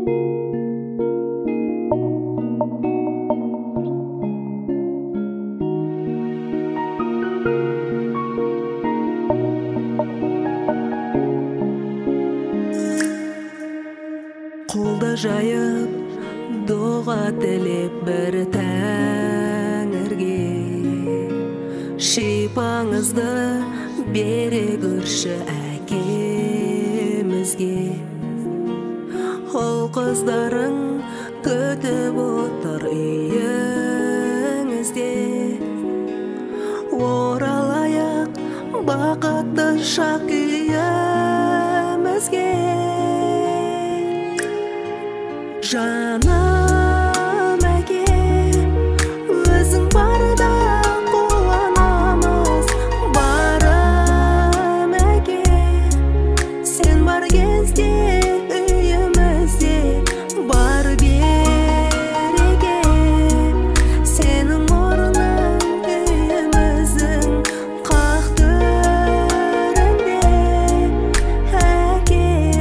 Қолды жайып, дұға тілеп бір тәңірге, шипаңызды бере көрші әкемізге. Ол қыздарың күтіп отыр үйіңізде, оралайық бақытты шақ үйімізге. Жаным әке, өзің барда қуанамыз. Барым әке, сен бар кезде үйімізде бар береке. Сенің орның үйіміздің қақ төрінде, әке.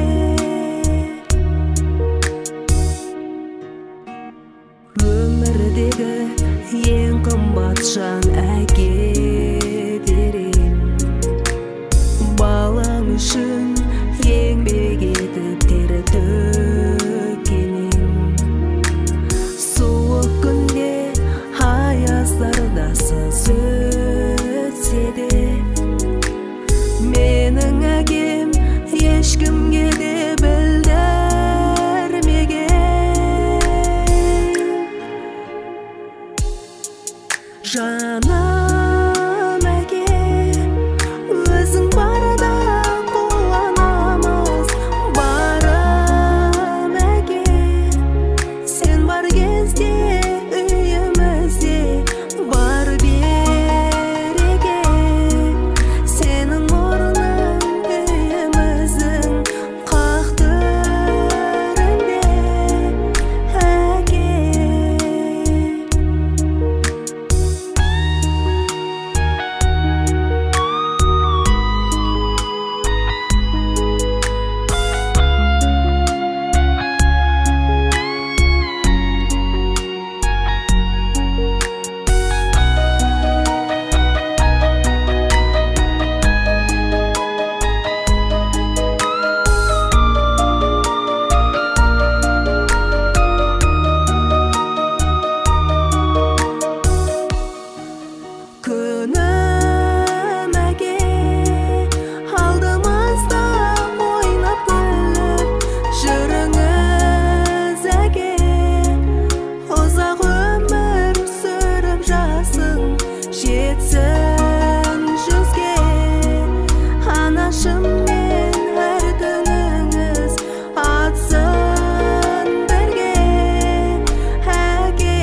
Өмірдегі ең қымбат жан әке дерем, балаң үшін еңбек етіп тер төккенің. Суық күнде аяздарда сыз өтсе де, менің әкем ешкімге де білдірмеген. Жаным әке, өзің барда қуанамыз. Барым әке, сен бар кезде үйімізде бар береке. Сенің орның үйіміздің қақ төрінде, әке. Күнім әке, алдымызда ойнап күліп жүріңіз әке. Ұзақ өмір сүріп жасың жетсін жүзге. Анашыммен әр күніңіз атсын бірге, әке.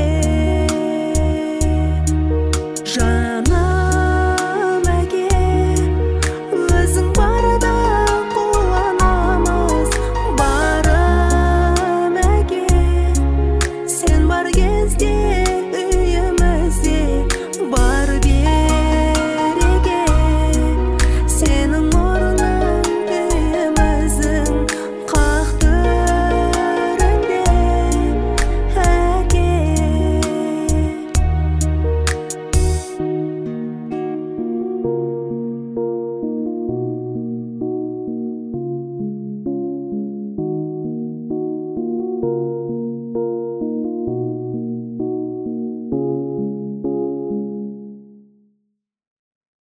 Жаным әке, өзің барда қуанамыз. Барым әке, сен бар кезде үйімізде бар береке. Сенің орның үйіміздің қақ төрінде, әке.